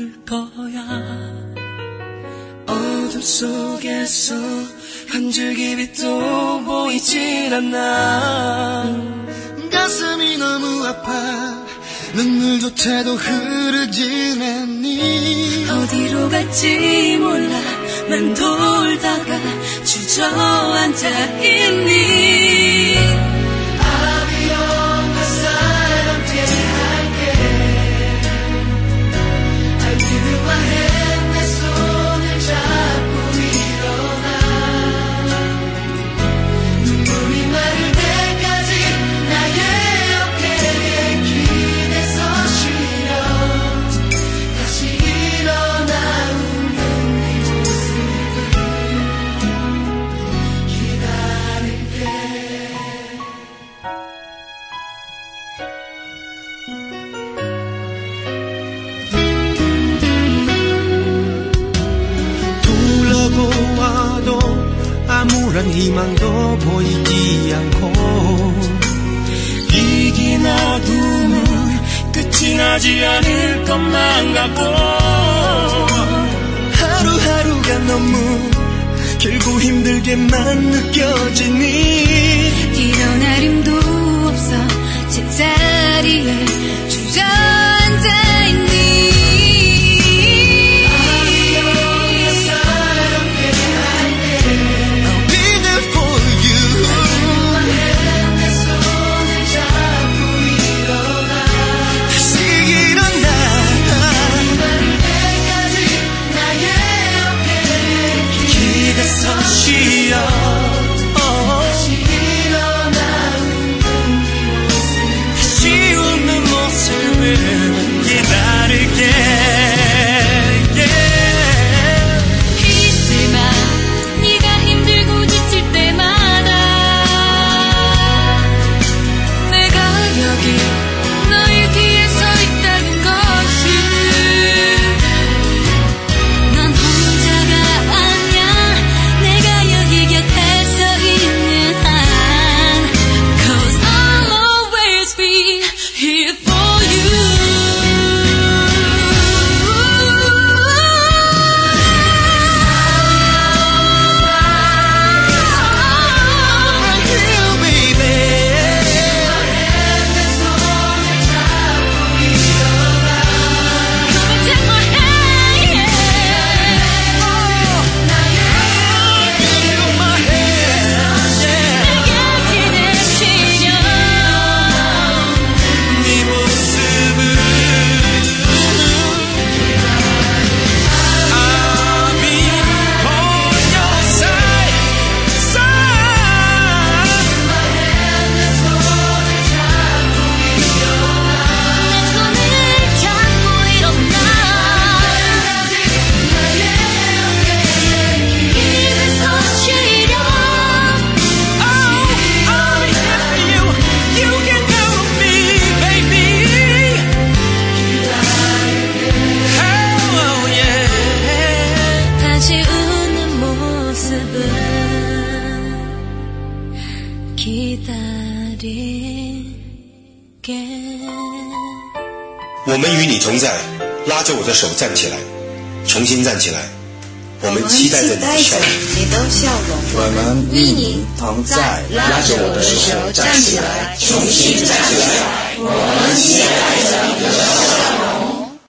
거야. 어둠 속에서 한 줄기 빛도 보이질 않아. 가슴이 너무 아파 눈물조차도 흐르질 않니. 어디로 갈지 몰라 난 돌다가 주저앉아 있니. I'll be on my side 함께할게. I'll give you my hand 내 손을 잡고 일어나. 눈물이 마를 때까지 나의 어깨에 기대서 쉬려. 다시 일어나 웃는 네 모습을 기다릴게. 둘러보아도 아무런 희망도 보이지 않고 위기나 두문 끝이 나지 않을 것만 같고 하루하루가 너무 길고 힘들게만 느껴지니. 일어나림도 없어 제자리에 주저앉아 있니. I'll be there for you. 내 손을 잡고 일어나. 다시 일어나. 마를 때까지 나의 어깨에 기대서 쉬어. 다시 일어나 웃는 네 모습. 다시 웃는 모습을 기다릴게. 잊지 마 네가 힘들고 지칠 때마다 내가 여기 너의 뒤에 서 있다는 것을. 넌 혼자가 아니야 내가 여기 곁에 서 있는 한. Cause I'll always be here for you. You baby. 내 손을 잡고 일어나. Come and take my hand, yeah. 나의 Give you my hand. Yeah. 내게 기대시려. 네 모습을 I'll be on your side. 내 손을 잡고 일어나. 나의 어깨에 기대서 쉬려. Oh, I'm here for you. You can count on me, baby. Oh, yeah. 다시 웃는 모습을 기다릴게. 我们与你同在，拉着我的手站起来，重新站起来。我们期待着你的笑容。 你的笑容。 我们与你同在，拉着我的手站起来，重新站起来。我们期待着你的笑容。